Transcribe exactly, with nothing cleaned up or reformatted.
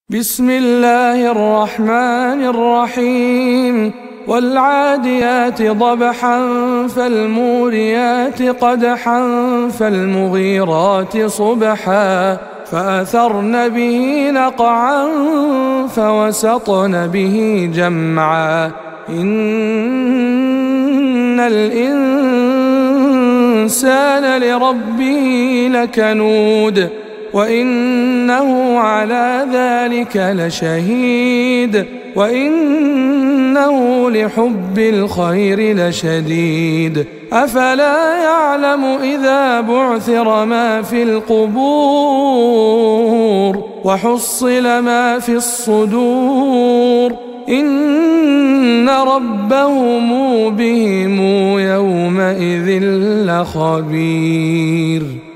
بسم الله الرحمن الرحيم والعاديات ضبحا فالموريات قدحا فالمغيرات صبحا فأثرن به نقعا فوسطن به جمعا إن الإنسان لربه لكنود وإنه على ذلك لشهيد وإنه لحب الخير لشديد أفلا يعلم إذا بعثر ما في القبور وحصل ما في الصدور إن ربهم بهم يومئذ لخبير.